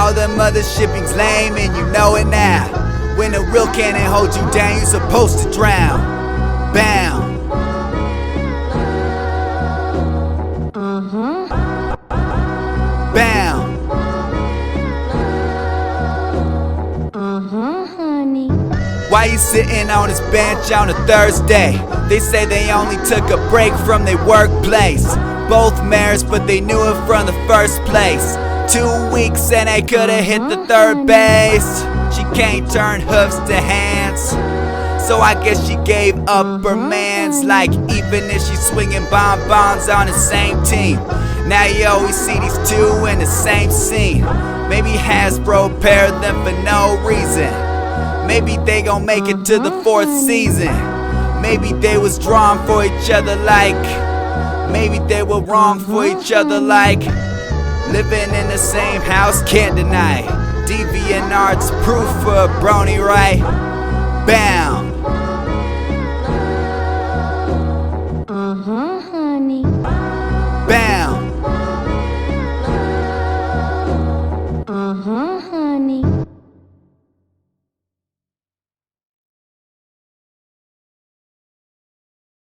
know the mothershiping's lame and you know it now. When a real cannon holds you down, you're supposed to drown. Bound. Bound. Honey. Why you sitting on this bench on a Thursday? They say they only took a break from their workplace. Both mayors, but they knew it from the first place. 2 weeks and they could've hit the third base. She can't turn hoofs to hands, so I guess she gave up her mans. Like even if she's swinging bonbons on the same team, now you always see these two in the same scene. Maybe Hasbro paired them for no reason. Maybe they gon' make it to the 4th season. Maybe they was drawn for each other like, maybe they were wrong for each other like. Living in the same house, can't deny. DeviantArt's proof for a brony, right?